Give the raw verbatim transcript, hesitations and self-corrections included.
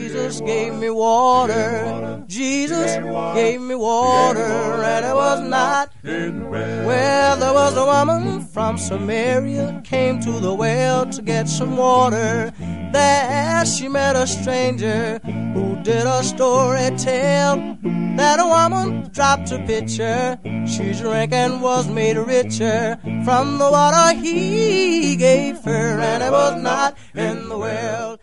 Jesus gave me water. Jesus gave me water, and it was not in the well. Well, there was a woman from Samaria, came to the well to get some water. There she met a stranger who did a story tell that a woman dropped a pitcher. She drank and was made richer from the water he gave her, and it was not in the well.